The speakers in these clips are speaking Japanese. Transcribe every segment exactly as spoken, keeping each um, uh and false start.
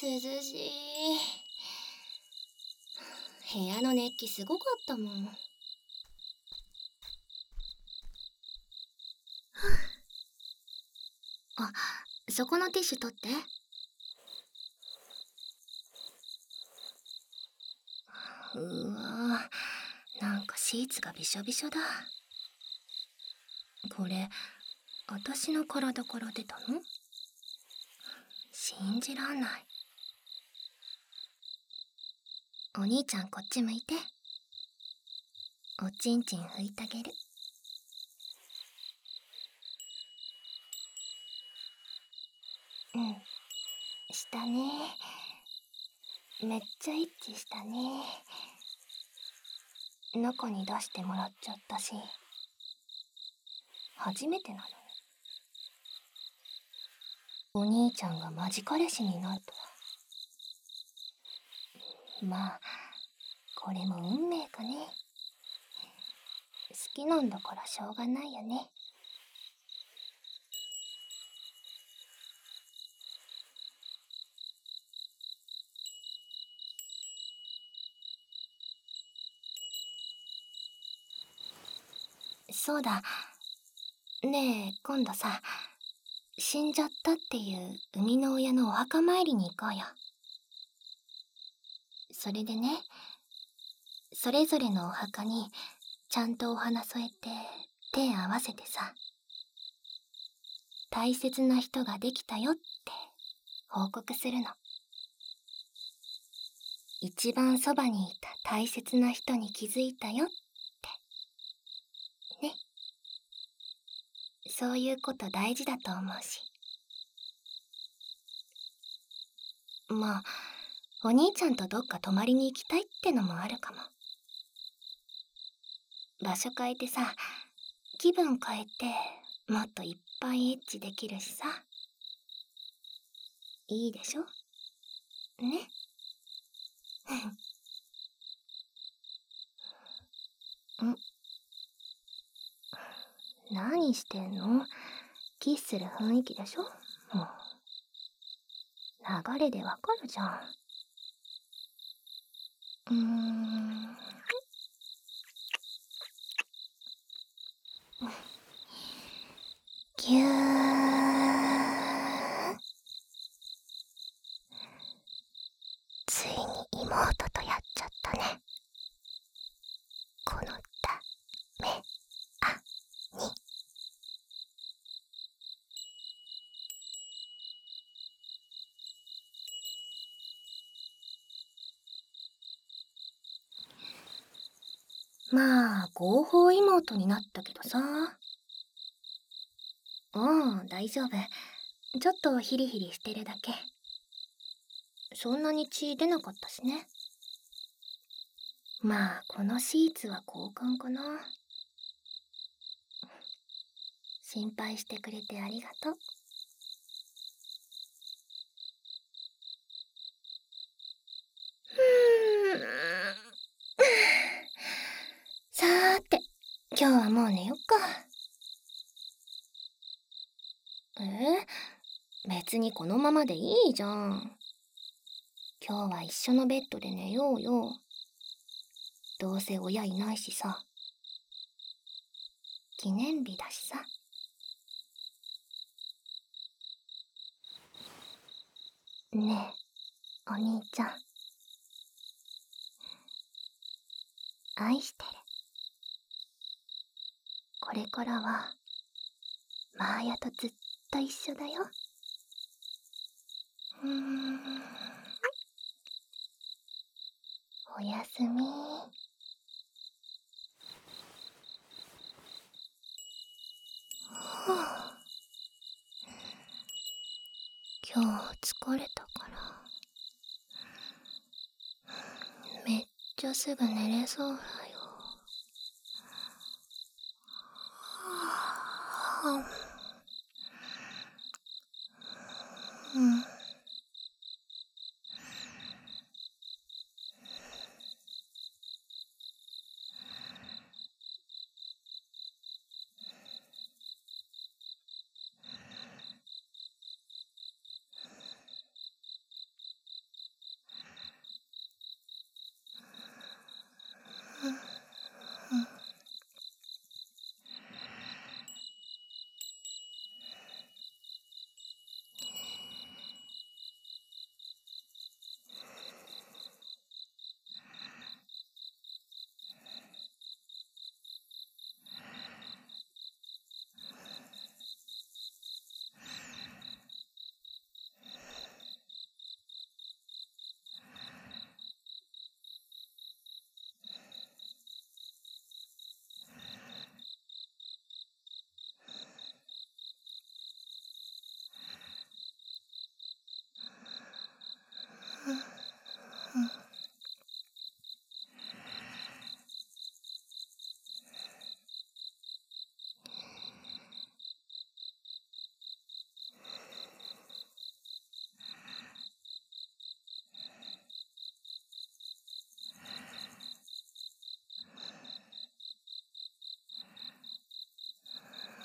涼しい。部屋の熱気すごかったもん。あ、そこのティッシュ取って。うわぁ、なんかシーツがびしょびしょだ。これ、私の体から出たの？信じらんない。お兄ちゃんこっち向いて。おちんちん拭いてあげる。うん、したね。めっちゃイッチしたね。中に出してもらっちゃったし、初めてなのに。お兄ちゃんがマジ彼氏になるとは。まあ、これも運命かね。好きなんだからしょうがないよね。そうだ。ねえ、今度さ、死んじゃったっていう生みの親のお墓参りに行こうよ。それでね、それぞれのお墓にちゃんとお花添えて手合わせてさ、大切な人ができたよって報告するの。一番そばにいた大切な人に気づいたよって。ね。そういうこと大事だと思うし。まあ、お兄ちゃんとどっか泊まりに行きたいってのもあるかも。場所変えてさ、気分変えてもっといっぱいエッチできるしさ。いいでしょ？ね。ん？何してんの？キスする雰囲気でしょ？もう。流れでわかるじゃん。うーん。ぎゅー。ついに妹とやっちゃったね。このためあに。まあ、合法妹になったけどさ。うん、大丈夫。ちょっとヒリヒリしてるだけ。そんなに血出なかったしね。まあ、このシーツは交換かな。心配してくれてありがとう。うーん。さーて、今日はもう寝よっか。え？別にこのままでいいじゃん。今日は一緒のベッドで寝ようよ。どうせ親いないしさ。記念日だしさ。ねえ、お兄ちゃん。愛してる。これからは、マーヤとずっと一緒だよ。うーん。おやすみ。はあ、今日疲れたから、めっちゃすぐ寝れそうだよ。はあ、うん。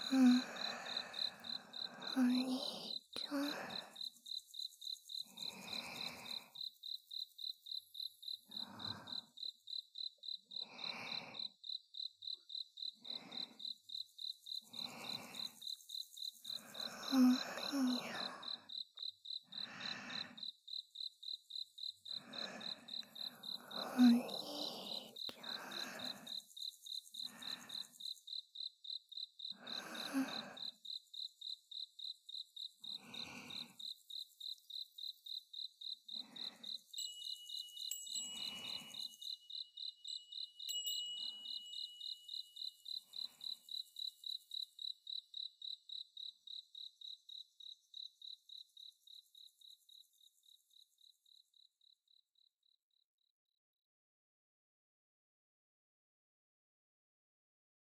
うん。